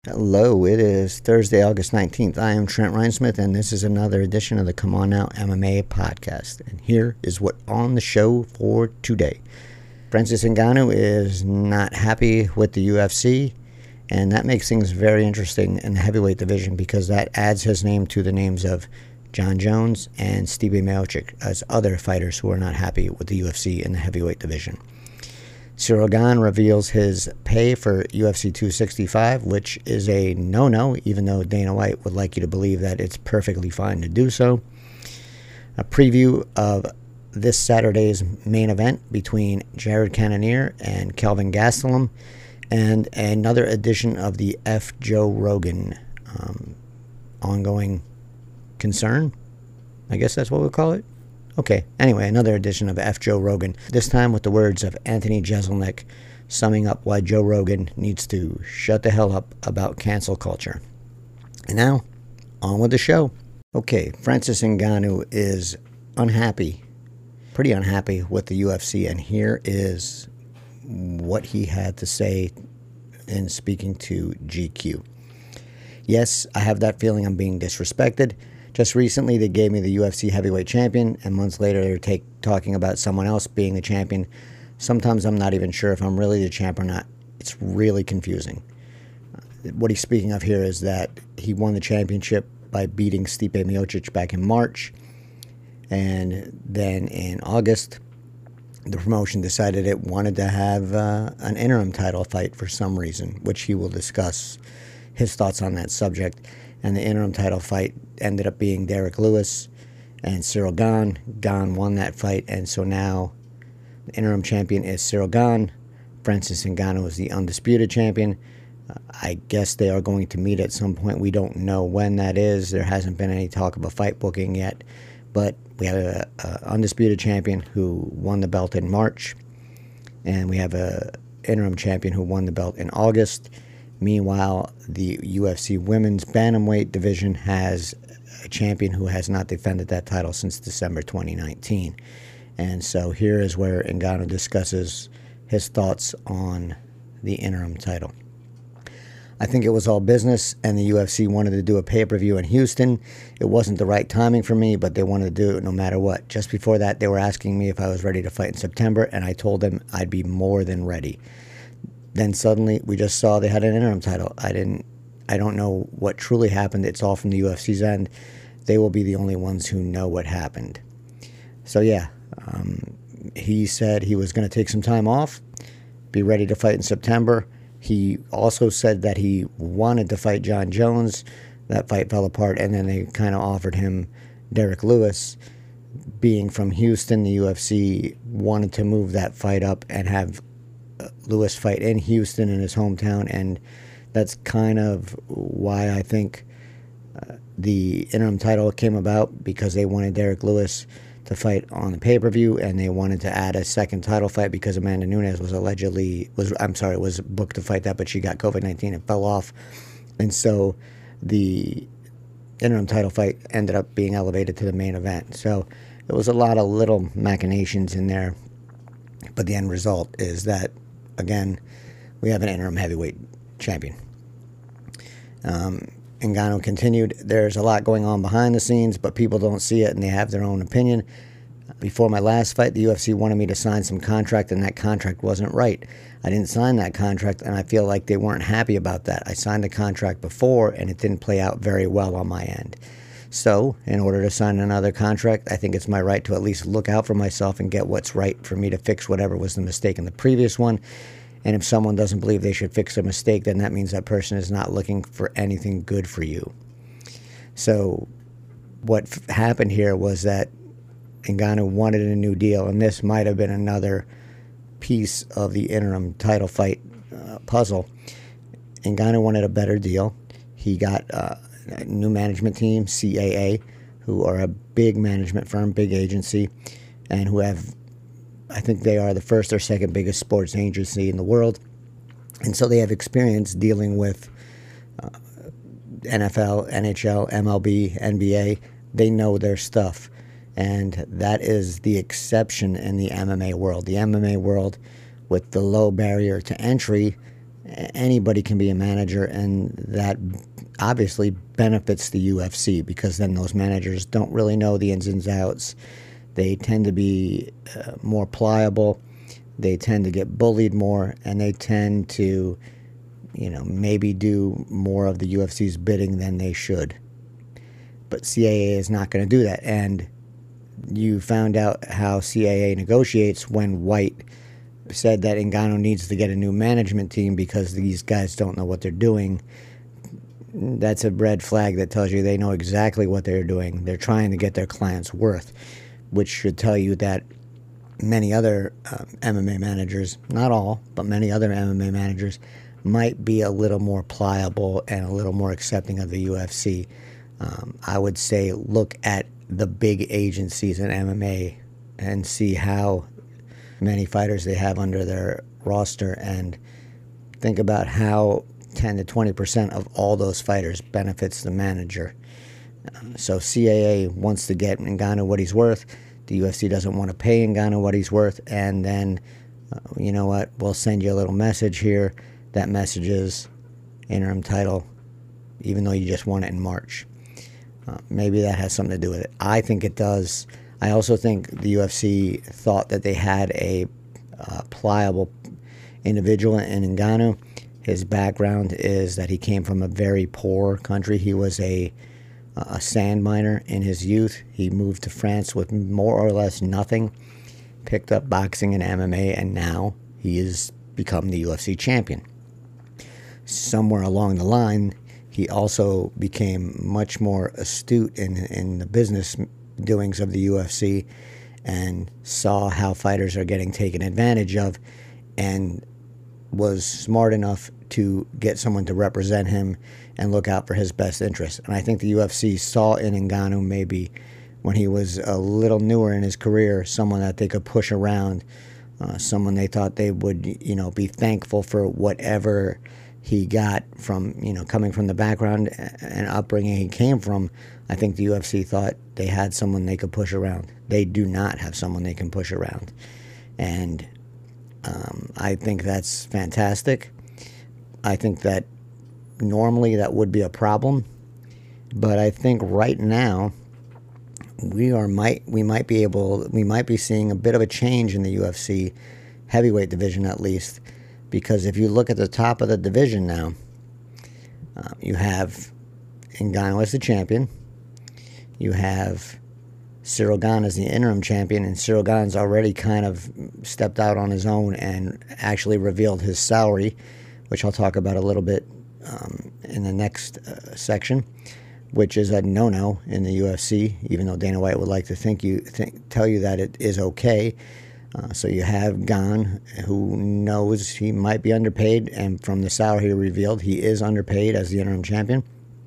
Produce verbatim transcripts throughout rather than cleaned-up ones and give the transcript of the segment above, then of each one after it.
Hello, it is Thursday, August nineteenth. I am Trent Reinsmith, and this is another edition of the Come On Now M M A podcast. And here is what on the show for today. Francis Ngannou is not happy with the U F C, and that makes things very interesting in the heavyweight division because that adds his name to the names of Jon Jones and Stipe Miocic as other fighters who are not happy with the U F C in the heavyweight division. Ciryl Gane reveals his pay for U F C two sixty-five, which is a no-no, even though Dana White would like you to believe that it's perfectly fine to do so. A preview of this Saturday's main event between Jared Cannonier and Kelvin Gastelum, and another edition of the F. Joe Rogan um, ongoing concern. I guess that's what we'll call it. Okay, anyway, another edition of F. Joe Rogan, this time with the words of Anthony Jeselnik, summing up why Joe Rogan needs to shut the hell up about cancel culture. And now, on with the show. Okay, Francis Ngannou is unhappy, pretty unhappy with the U F C, and here is what he had to say in speaking to G Q. Yes, I have that feeling I'm being disrespected. Just recently, they gave me the U F C heavyweight champion, and months later, they're take, talking about someone else being the champion. Sometimes I'm not even sure if I'm really the champ or not. It's really confusing. What he's speaking of here is that he won the championship by beating Stipe Miocic back in March, and then in August, the promotion decided it wanted to have uh, an interim title fight for some reason, which he will discuss his thoughts on that subject. And the interim title fight ended up being Derek Lewis and Ciryl Gane. Gane won that fight, and so now the interim champion is Ciryl Gane. Francis Ngannou is the undisputed champion. Uh, I guess they are going to meet at some point. We don't know when that is. There hasn't been any talk of a fight booking yet, but we have an undisputed champion who won the belt in March, and we have an interim champion who won the belt in August. Meanwhile, the U F C women's bantamweight division has a champion who has not defended that title since December twenty nineteen. And so here is where Ngannou discusses his thoughts on the interim title. I think it was all business, and the U F C wanted to do a pay-per-view in Houston. It wasn't the right timing for me, but they wanted to do it no matter what. Just before that, they were asking me if I was ready to fight in September, and I told them I'd be more than ready. Then suddenly, we just saw they had an interim title. I didn't, I don't know what truly happened. It's all from the U F C's end. They will be the only ones who know what happened. So yeah, um, he said he was going to take some time off, be ready to fight in September. He also said that he wanted to fight Jon Jones. That fight fell apart, and then they kind of offered him Derek Lewis. Being from Houston, the U F C wanted to move that fight up and have Lewis fight in Houston in his hometown, and that's kind of why I think uh, the interim title came about, because they wanted Derek Lewis to fight on the pay-per-view, and they wanted to add a second title fight because Amanda Nunes was allegedly was I'm sorry was booked to fight that, but she got COVID nineteen and fell off, and so the interim title fight ended up being elevated to the main event. So there was a lot of little machinations in there, but the end result is that, again, we have an interim heavyweight champion. Um, Ngannou continued, there's a lot going on behind the scenes, but people don't see it, and they have their own opinion. Before my last fight, the U F C wanted me to sign some contract, and that contract wasn't right. I didn't sign that contract, and I feel like they weren't happy about that. I signed the contract before, and it didn't play out very well on my end. So, in order to sign another contract, I think it's my right to at least look out for myself and get what's right for me to fix whatever was the mistake in the previous one. And if someone doesn't believe they should fix a mistake, then that means that person is not looking for anything good for you. So, what f- happened here was that Ngannou wanted a new deal, and this might have been another piece of the interim title fight uh, puzzle. Ngannou wanted a better deal. He got uh, a new management team, C A A, who are a big management firm, big agency, and who have, I think they are the first or second biggest sports agency in the world. And so they have experience dealing with uh, N F L, N H L, M L B, N B A. They know their stuff. And that is the exception in the M M A world. The M M A world, with the low barrier to entry anybody can be a manager, and that obviously benefits the U F C because then those managers don't really know the ins and outs. They tend to be uh, more pliable. They tend to get bullied more, and they tend to, you know, maybe do more of the U F C's bidding than they should. But C A A is not going to do that. And you found out how C A A negotiates when White said that Ngannou needs to get a new management team because these guys don't know what they're doing. That's a red flag that tells you they know exactly what they're doing. They're trying to get their clients' worth, which should tell you that many other um, M M A managers, not all, but many other M M A managers, might be a little more pliable and a little more accepting of the U F C. Um, I would say look at the big agencies in M M A and see how many fighters they have under their roster, and think about how ten to twenty percent of all those fighters benefits the manager. Uh, so C A A wants to get Ngannou what he's worth. The U F C doesn't want to pay Ngannou what he's worth, and then, uh, you know what, we'll send you a little message here. That message is interim title, even though you just won it in March. Uh, maybe that has something to do with it. I think it does. I also think the U F C thought that they had a uh, pliable individual in Ngannou. His background is that he came from a very poor country. He was a, a sand miner in his youth. He moved to France with more or less nothing, picked up boxing and M M A, and now he has become the U F C champion. Somewhere along the line, he also became much more astute in, in the business doings of the U F C and saw how fighters are getting taken advantage of, and was smart enough to get someone to represent him and look out for his best interest. And I think the U F C saw in Ngannou, maybe when he was a little newer in his career, someone that they could push around, uh, someone they thought they would, you know, be thankful for whatever he got from, you know, coming from the background and upbringing he came from. I think the U F C thought they had someone they could push around. They do not have someone they can push around. And um, I think that's fantastic. I think that normally that would be a problem. But I think right now we are might we might be able we might be seeing a bit of a change in the U F C heavyweight division, at least. Because if you look at the top of the division now, uh, you have Ngannou as the champion. You have Cyril Gane as the interim champion, and Cyril Gane's already kind of stepped out on his own and actually revealed his salary, which I'll talk about a little bit um, in the next uh, section, which is a no-no in the U F C, even though Dana White would like to think you think, tell you that it is okay. Uh, so you have Gane, who knows he might be underpaid, and from the salary he revealed, he is underpaid as the interim champion.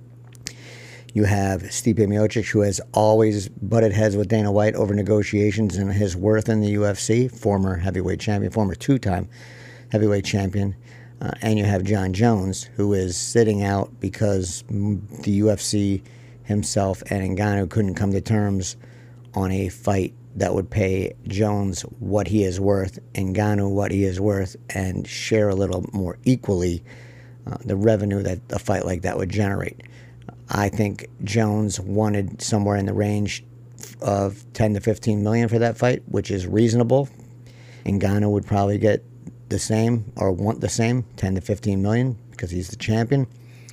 You have Stipe Miocic, who has always butted heads with Dana White over negotiations and his worth in the U F C, former heavyweight champion, former two-time heavyweight champion. Uh, and you have John Jones, who is sitting out because the U F C himself and Ngannou couldn't come to terms on a fight that would pay Jones what he is worth, Ngannou what he is worth, and share a little more equally uh, the revenue that a fight like that would generate. I think Jones wanted somewhere in the range of ten to fifteen million for that fight, which is reasonable. Ngannou would probably get the same, or want the same, ten to fifteen million, because he's the champion.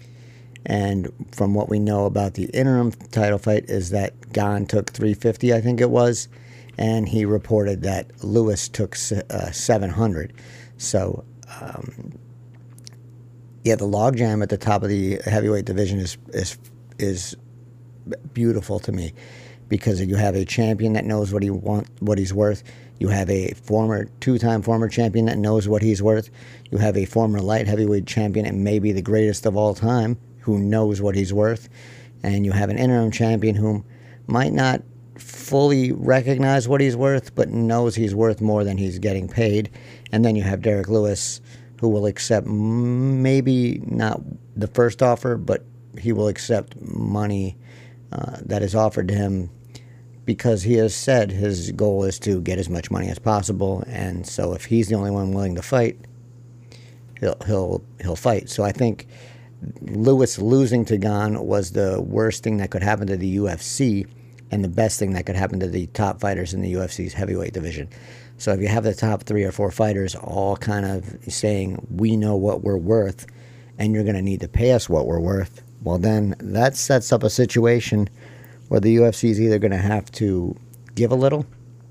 And from what we know about the interim title fight is that Gane took three fifty, I think it was, and he reported that Lewis took uh, seven hundred. So, um, yeah, the logjam at the top of the heavyweight division is is is beautiful to me, because you have a champion that knows what he want, what he's worth. You have a former two-time former champion that knows what he's worth. You have a former light heavyweight champion and maybe the greatest of all time who knows what he's worth. And you have an interim champion who might not fully recognize what he's worth, but knows he's worth more than he's getting paid. And then you have Derek Lewis, who will accept maybe not the first offer, but he will accept money uh, that is offered to him, because he has said his goal is to get as much money as possible. And so if he's the only one willing to fight, he'll he'll he'll fight. So I think Lewis losing to Gane was the worst thing that could happen to the U F C, and the best thing that could happen to the top fighters in the U F C's heavyweight division. So if you have the top three or four fighters all kind of saying, we know what we're worth, and you're going to need to pay us what we're worth, well, then that sets up a situation where the U F C is either going to have to give a little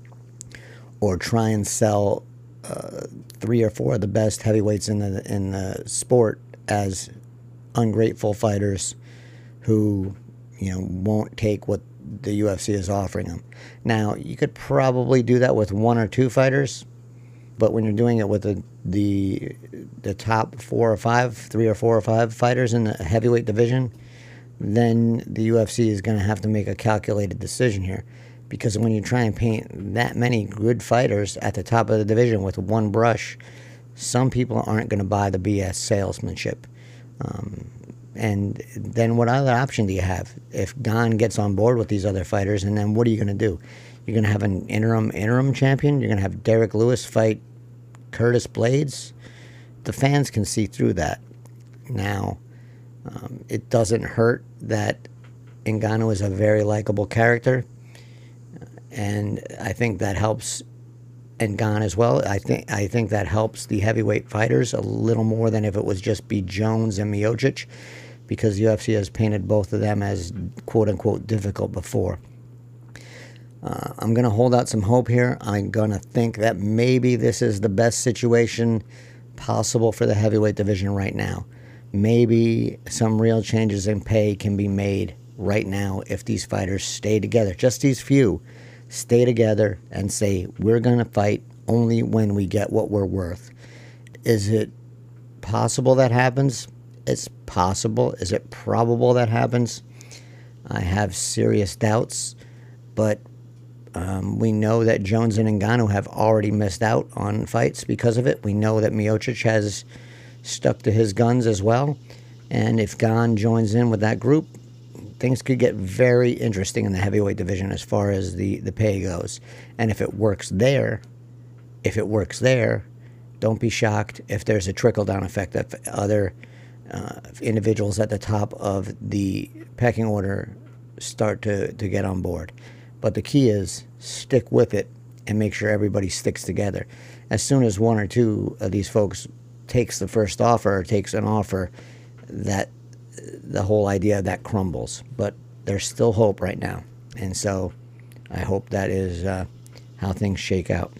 or try and sell uh, three or four of the best heavyweights in the in the sport as ungrateful fighters who, you know, won't take what the U F C is offering them. Now, you could probably do that with one or two fighters, but when you're doing it with the the the top four or five, three or four or five fighters in the heavyweight division, then the U F C is going to have to make a calculated decision here. Because when you try and paint that many good fighters at the top of the division with one brush, some people aren't going to buy the B S salesmanship. Um, and then what other option do you have? If Gane gets on board with these other fighters, and then what are you going to do? You're going to have an interim interim champion? You're going to have Derek Lewis fight Curtis Blades? The fans can see through that. Now, um, it doesn't hurt that Ngannou is a very likable character. And I think that helps Ngannou as well. I think I think that helps the heavyweight fighters a little more than if it was just B. Jones and Miocic, because U F C has painted both of them as quote-unquote difficult before. Uh, I'm going to hold out some hope here. I'm going to think that maybe this is the best situation possible for the heavyweight division right now. Maybe some real changes in pay can be made right now if these fighters stay together, just these few. Stay together and say, we're going to fight only when we get what we're worth. Is it possible that happens? It's possible. Is it probable that happens? I have serious doubts, but um, we know that Jones and Ngannou have already missed out on fights because of it. We know that Miocic has stuck to his guns as well, and if Gane joins in with that group, things could get very interesting in the heavyweight division as far as the, the pay goes. And if it works there, if it works there, don't be shocked if there's a trickle-down effect that other uh, individuals at the top of the pecking order start to, to get on board. But the key is stick with it and make sure everybody sticks together. As soon as one or two of these folks takes the first offer or takes an offer, that the whole idea of that crumbles. But there's still hope right now. And so I hope that is uh, how things shake out.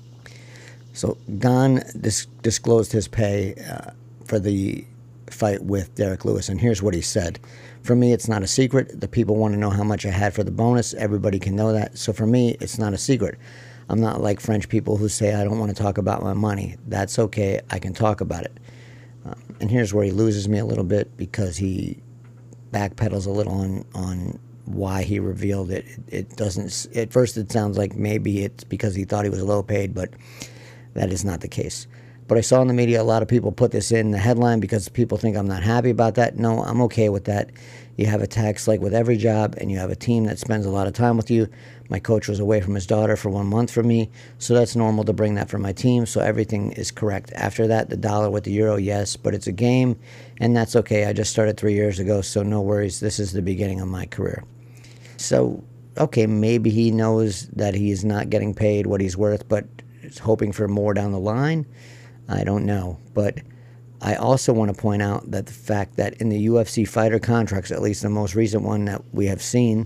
So Gane dis- disclosed his pay uh, for the fight with Derek Lewis. And here's what he said. For me, it's not a secret. The people want to know how much I had for the bonus. Everybody can know that. So for me, it's not a secret. I'm not like French people who say, I don't want to talk about my money. That's okay. I can talk about it. Um, and here's where he loses me a little bit, because he backpedals a little on, on why he revealed it. it. It doesn't, at first it sounds like maybe it's because he thought he was low paid, but that is not the case. But I saw in the media a lot of people put this in the headline because people think I'm not happy about that. No, I'm okay with that. You have a tax like with every job, and you have a team that spends a lot of time with you. My coach was away from his daughter for one month from me, so that's normal to bring that for my team, so everything is correct. After that, the dollar with the euro, yes, but it's a game, and that's okay. I just started three years ago, so no worries. This is the beginning of my career. So, okay, maybe he knows that he's not getting paid what he's worth, but is hoping for more down the line. I don't know, but I also want to point out that the fact that in the U F C fighter contracts, at least the most recent one that we have seen,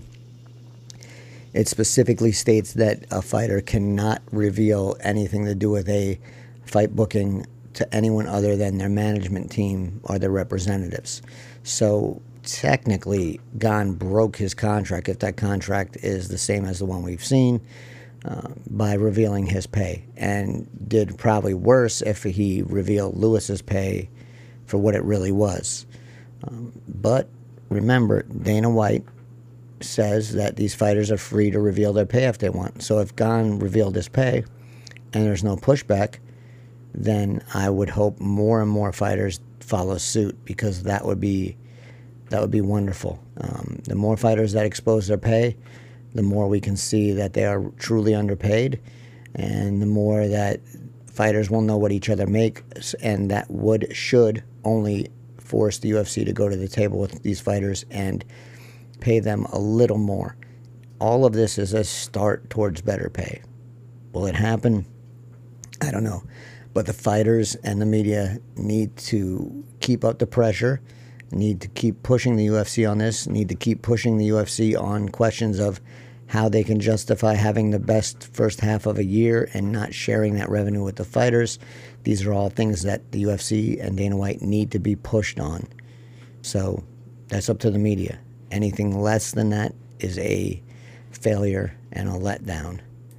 it specifically states that a fighter cannot reveal anything to do with a fight booking to anyone other than their management team or their representatives. So technically, Gane broke his contract, if that contract is the same as the one we've seen, uh, by revealing his pay, and did probably worse if he revealed Lewis's pay for what it really was. Um, but remember, Dana White says that these fighters are free to reveal their pay if they want. So if Gane revealed his pay and there's no pushback, then I would hope more and more fighters follow suit, because that would be that would be wonderful. Um, the more fighters that expose their pay, the more we can see that they are truly underpaid, and the more that Fighters will know what each other makes, and that would, should only force the U F C to go to the table with these fighters and pay them a little more. All of this is a start towards better pay. Will it happen? I don't know. But the fighters and the media need to keep up the pressure, need to keep pushing the U F C on this, need to keep pushing the U F C on questions of how they can justify having the best first half of a year and not sharing that revenue with the fighters. These are all things that the U F C and Dana White need to be pushed on. So that's up to the media. Anything less than that is a failure and a letdown.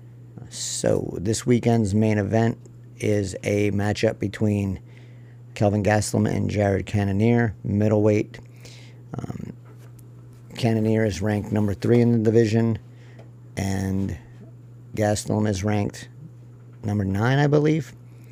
So this weekend's main event is a matchup between Kelvin Gastelum and Jared Cannonier, middleweight. Um, Cannonier is ranked number three in the division, and Gastelum is ranked number nine, I believe.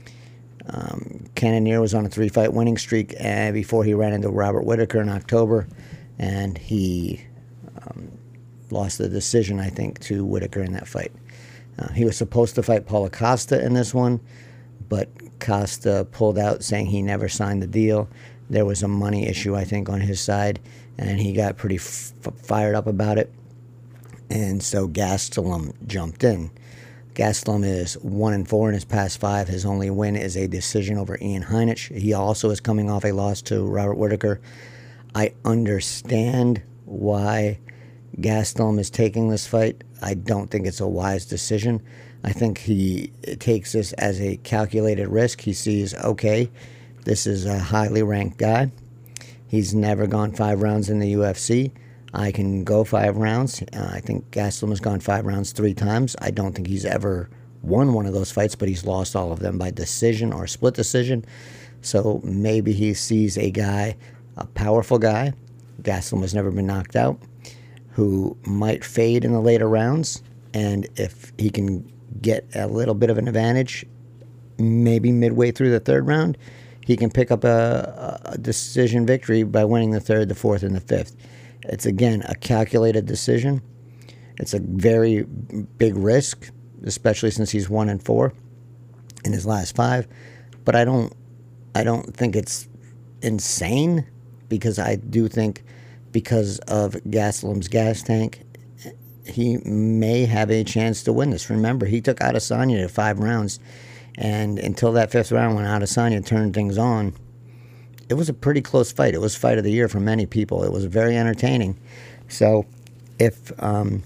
Um, Cannonier was on a three-fight winning streak uh, before he ran into Robert Whittaker in October, and he um, lost the decision, I think, to Whittaker in that fight. Uh, he was supposed to fight Paulo Costa in this one, but Costa pulled out, saying he never signed the deal. There was a money issue, I think, on his side, and he got pretty f- fired up about it. And so Gastelum jumped in. Gastelum is one and four in his past five. His only win is a decision over Ian Heinisch. He also is coming off a loss to Robert Whittaker. I understand why Gastelum is taking this fight. I don't think it's a wise decision. I think he takes this as a calculated risk. He sees, okay, this is a highly ranked guy. He's never gone five rounds in the U F C. I can go five rounds. Uh, I think Gastelum has gone five rounds three times. I don't think he's ever won one of those fights, but he's lost all of them by decision or split decision. So maybe he sees a guy, a powerful guy, Gastelum has never been knocked out, who might fade in the later rounds. And if he can get a little bit of an advantage, maybe midway through the third round, he can pick up a, a decision victory by winning the third, the fourth, and the fifth. It's, again, a calculated decision. It's a very big risk, especially since he's one and four in his last five. But I don't, I don't think it's insane, because I do think because of Gastelum's gas tank, he may have a chance to win this. Remember, he took Adesanya to five rounds, and until that fifth round when Adesanya turned things on, it was a pretty close fight. It was fight of the year for many people. It was very entertaining. So if um,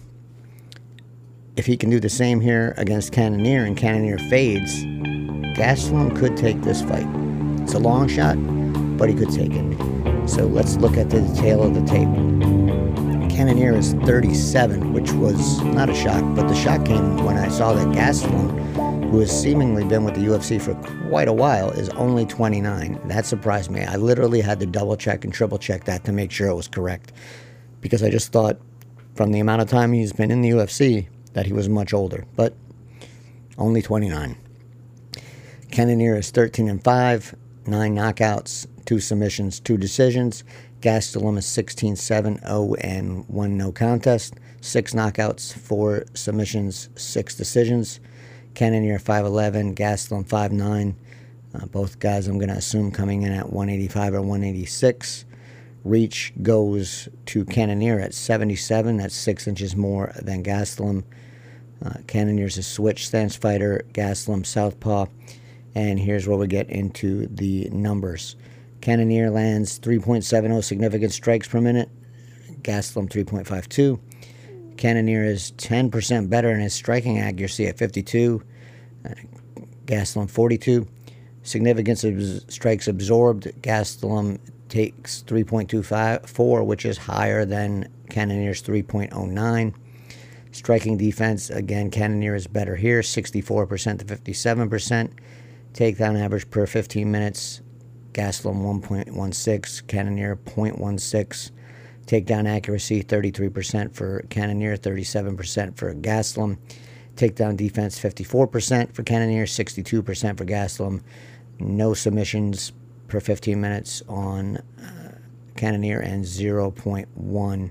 if he can do the same here against Cannonier and Cannonier fades, Gastelum could take this fight. It's a long shot, but he could take it. So let's look at the detail of the tape. Cannonier is thirty-seven, which was not a shock, but the shock came when I saw that Gastelum, who has seemingly been with the U F C for quite a while, is only twenty-nine. That surprised me. I literally had to double check and triple check that to make sure it was correct, because I just thought from the amount of time he's been in the U F C that he was much older, but only twenty-nine. Cannonier is thirteen and five, nine knockouts, two submissions, two decisions. Gastelum is sixteen seven, oh and one no contest, six knockouts, four submissions, six decisions. Cannonier five eleven, Gastelum five nine. Uh, both guys I'm going to assume coming in at one eighty-five or one eighty-six. Reach goes to Cannonier at seventy-seven. That's six inches more than Gastelum. Uh, Cannonier's a switch stance fighter, Gastelum southpaw. And here's where we get into the numbers. Cannonier lands three point seven oh significant strikes per minute. Gastelum three point five two. Cannonier is ten percent better in his striking accuracy at fifty-two. Uh, Gastelum forty-two. Significance of strikes absorbed. Gastelum takes three point two four, which is higher than Cannonier's three point oh nine. Striking defense, again, Cannonier is better here, sixty-four percent to fifty-seven percent. Takedown average per fifteen minutes. Gastelum one point one six, Cannonier zero point one six. Takedown accuracy thirty-three percent for Cannonier, thirty-seven percent for Gastelum. Takedown defense fifty-four percent for Cannonier, sixty-two percent for Gastelum. No submissions per fifteen minutes on uh, Cannonier and zero point one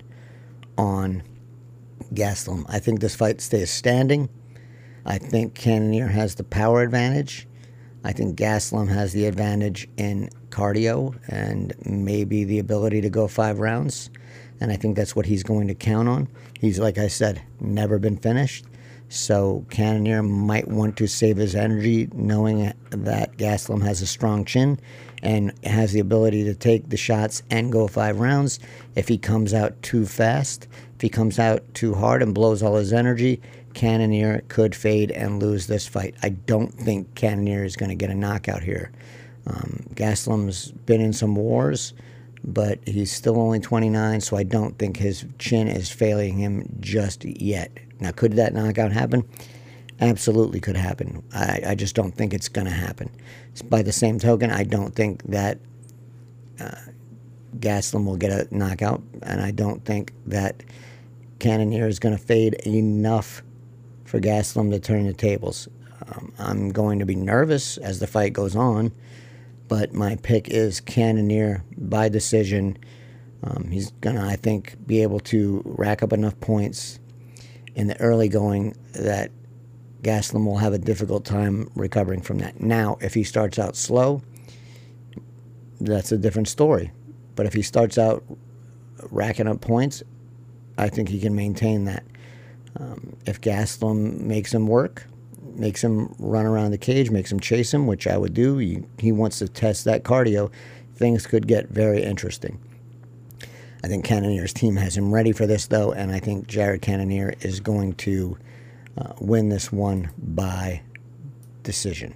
on Gastelum. I think this fight stays standing. I think Cannonier has the power advantage. I think Gastelum has the advantage in cardio and maybe the ability to go five rounds. And I think that's what he's going to count on. He's, like I said, never been finished. So Cannonier might want to save his energy knowing that Gastelum has a strong chin and has the ability to take the shots and go five rounds. If he comes out too fast, if he comes out too hard and blows all his energy, Cannonier could fade and lose this fight. I don't think Cannonier is going to get a knockout here. Um, Gastelum's been in some wars, but he's still only twenty-nine, so I don't think his chin is failing him just yet. Now, could that knockout happen? Absolutely could happen. I, I just don't think it's going to happen. By the same token, I don't think that uh, Gastelum will get a knockout, and I don't think that Cannonier is going to fade enough for Gastelum to turn the tables. Um, I'm going to be nervous as the fight goes on, but my pick is Cannonier by decision. Um, he's going to, I think, be able to rack up enough points in the early going that Gastelum will have a difficult time recovering from that. Now, if he starts out slow, that's a different story. But if he starts out racking up points, I think he can maintain that. Um, if Gastelum makes him work, makes him run around the cage, makes him chase him, which I would do, he, he wants to test that cardio, things could get very interesting. I think Cannonier's team has him ready for this, though, and I think Jared Cannonier is going to uh, win this one by decision.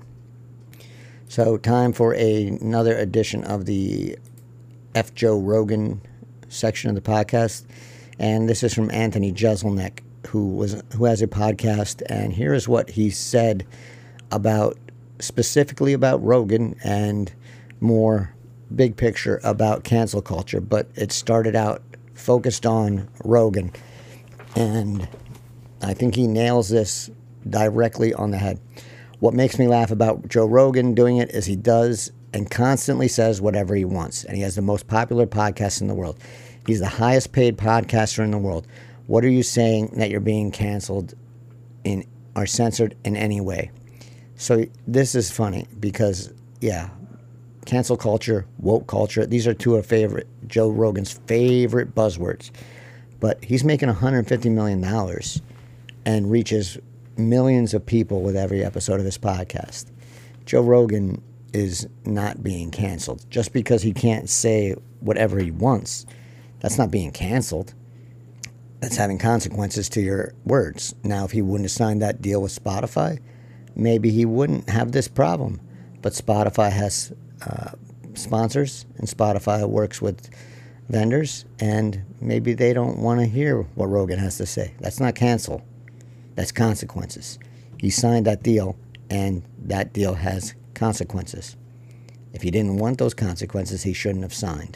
So time for a, another edition of the F. Joe Rogan section of the podcast, and this is from Anthony Jeselnik, who was who has a podcast, and here is what he said about, specifically about Rogan and more big picture about cancel culture, but it started out focused on Rogan, and I think he nails this directly on the head. What makes me laugh about Joe Rogan doing it is he does and constantly says whatever he wants, and he has the most popular podcast in the world. He's the highest paid podcaster in the world. What are you saying that you're being canceled in or censored in any way? So this is funny because, yeah, cancel culture, woke culture, these are two of favorite Joe Rogan's favorite buzzwords. But he's making one hundred fifty million dollars and reaches millions of people with every episode of his podcast. Joe Rogan is not being canceled. Just because he can't say whatever he wants, that's not being canceled. That's having consequences to your words. Now, if he wouldn't have signed that deal with Spotify, maybe he wouldn't have this problem. But Spotify has uh, sponsors, and Spotify works with vendors, and maybe they don't want to hear what Rogan has to say. That's not cancel. That's consequences. He signed that deal, and that deal has consequences. If he didn't want those consequences, he shouldn't have signed.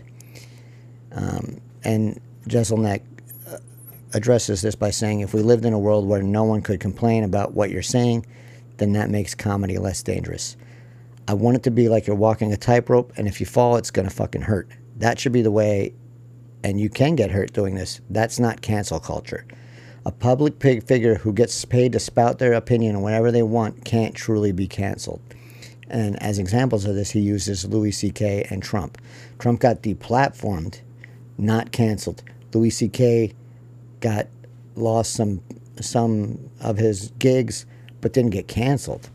Um, and Jeselnik addresses this by saying, if we lived in a world where no one could complain about what you're saying, then that makes comedy less dangerous. I want it to be like you're walking a tightrope, and if you fall, it's going to fucking hurt. That should be the way, and you can get hurt doing this. That's not cancel culture. A public figure who gets paid to spout their opinion whenever they want can't truly be canceled. And as examples of this, he uses Louis C K and Trump. Trump got deplatformed, not canceled. Louis C K got lost some some of his gigs, but didn't get canceled.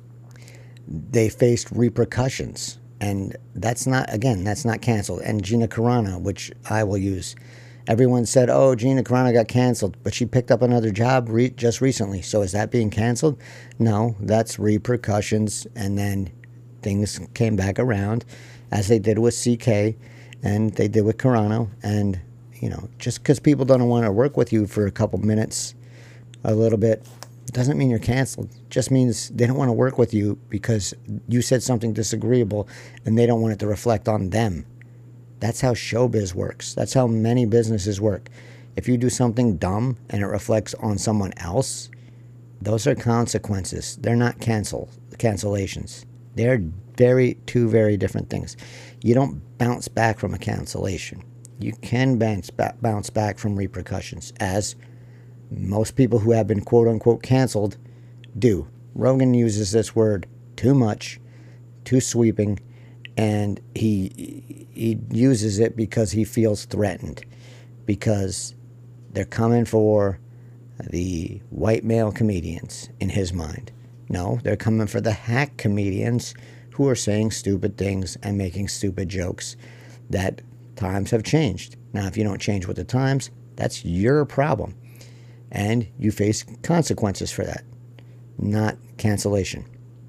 They faced repercussions, and that's not, again, that's not canceled. And Gina Carano, which I will use, everyone said, oh, Gina Carano got canceled, but she picked up another job re- just recently. So is that being canceled? No, that's repercussions, and then things came back around, as they did with C K, and they did with Carano, and you know, just because people don't want to work with you for a couple minutes, a little bit, doesn't mean you're canceled. Just means they don't want to work with you because you said something disagreeable and they don't want it to reflect on them. That's how showbiz works. That's how many businesses work. If you do something dumb and it reflects on someone else, those are consequences. They're not cancel cancellations. They're very two very different things. You don't bounce back from a cancellation. You can bounce back, bounce back from repercussions, as most people who have been quote-unquote canceled do. Rogan uses this word too much, too sweeping, and he he uses it because he feels threatened, because they're coming for the white male comedians in his mind. No, they're coming for the hack comedians who are saying stupid things and making stupid jokes. That times have changed. Now, if you don't change with the times, that's your problem. And you face consequences for that, not cancellation.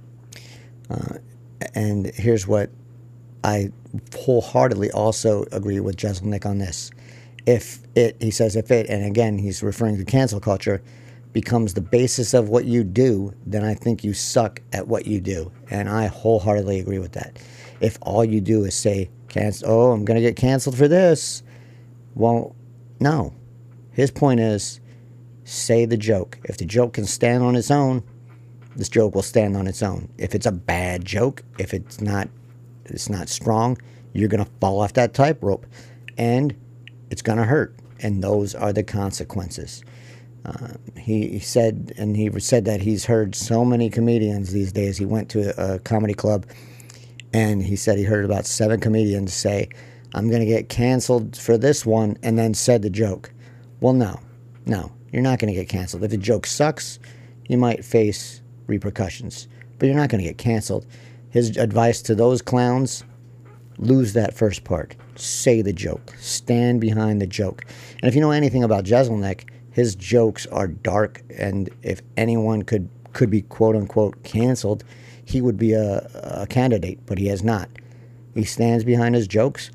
Uh, and here's what I wholeheartedly also agree with Jeselnik on this. If it, he says, if it, and again, he's referring to cancel culture, becomes the basis of what you do, then I think you suck at what you do. And I wholeheartedly agree with that. If all you do is say, cancel, oh, I'm going to get canceled for this. Well, no. His point is, say the joke. If the joke can stand on its own, this joke will stand on its own. If it's a bad joke, if it's not, it's not strong, you're going to fall off that tightrope. And it's going to hurt. And those are the consequences. Uh, he, he said, and he said that he's heard so many comedians these days. He went to a, a comedy club, and he said he heard about seven comedians say, I'm going to get canceled for this one, and then said the joke. Well, no, no, you're not going to get canceled. If the joke sucks, you might face repercussions, but you're not going to get canceled. His advice to those clowns, lose that first part. Say the joke. Stand behind the joke. And if you know anything about Jeselnik, his jokes are dark, and if anyone could, could be quote-unquote canceled, he would be a, a candidate, but he has not. He stands behind his jokes,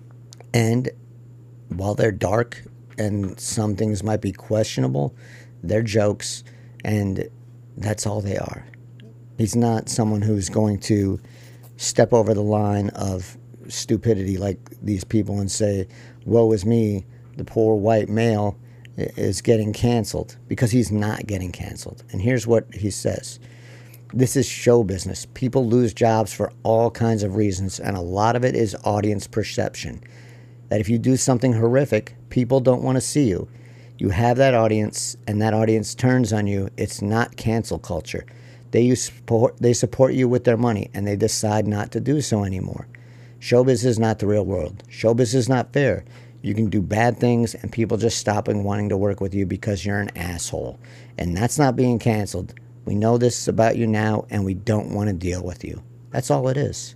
and while they're dark and some things might be questionable, they're jokes, and that's all they are. He's not someone who's going to step over the line of stupidity like these people and say, woe is me, the poor white male is getting canceled, because he's not getting canceled. And here's what he says. This is show business. People lose jobs for all kinds of reasons, and a lot of it is audience perception. That if you do something horrific, people don't want to see you. You have that audience, and that audience turns on you. It's not cancel culture. They use support, they support you with their money, and they decide not to do so anymore. Showbiz is not the real world. Showbiz is not fair. You can do bad things, and people just stopping wanting to work with you because you're an asshole. And that's not being canceled. We know this about you now, and we don't want to deal with you. That's all it is.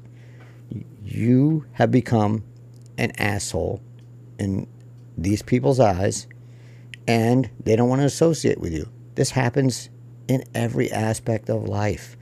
You have become an asshole in these people's eyes, and they don't want to associate with you. This happens in every aspect of life.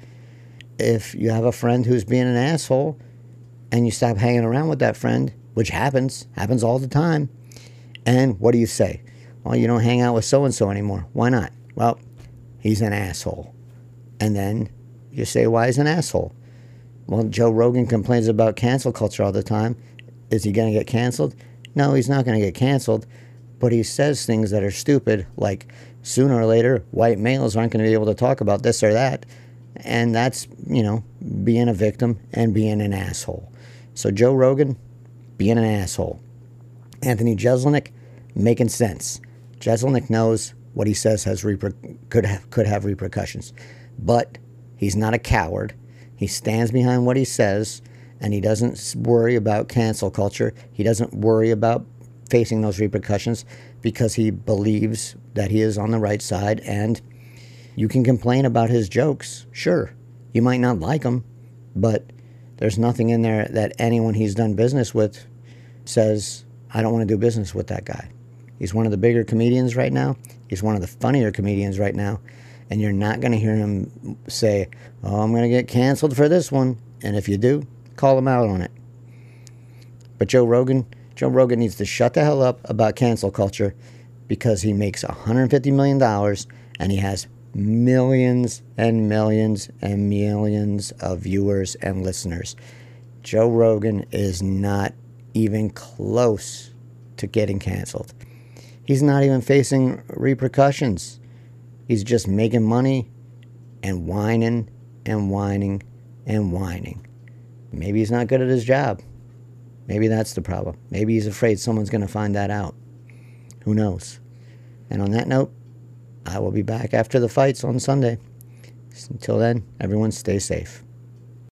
If you have a friend who's being an asshole, and you stop hanging around with that friend, which happens, happens all the time, and what do you say? Well, you don't hang out with so-and-so anymore. Why not? Well, he's an asshole. And then you say, why he's an asshole? Well, Joe Rogan complains about cancel culture all the time. Is he going to get canceled? No, he's not going to get canceled, but he says things that are stupid, like sooner or later, white males aren't going to be able to talk about this or that, and that's, you know, being a victim and being an asshole. So Joe Rogan, being an asshole. Anthony Jeselnik, making sense. Jeselnik knows what he says has reper- could have, could have repercussions, but he's not a coward. He stands behind what he says, and he doesn't worry about cancel culture. He doesn't worry about facing those repercussions because he believes that he is on the right side. And you can complain about his jokes, sure. You might not like them, but there's nothing in there that anyone he's done business with says, I don't want to do business with that guy. He's one of the bigger comedians right now. He's one of the funnier comedians right now. And you're not going to hear him say, oh, I'm going to get canceled for this one. And if you do, call him out on it. But Joe Rogan, Joe Rogan needs to shut the hell up about cancel culture, because he makes one hundred fifty million dollars and he has millions and millions and millions of viewers and listeners. Joe Rogan is not even close to getting canceled. He's not even facing repercussions. He's just making money and whining and whining and whining. Maybe he's not good at his job. Maybe that's the problem. Maybe he's afraid someone's going to find that out. Who knows? And on that note, I will be back after the fights on Sunday. Until then, everyone stay safe.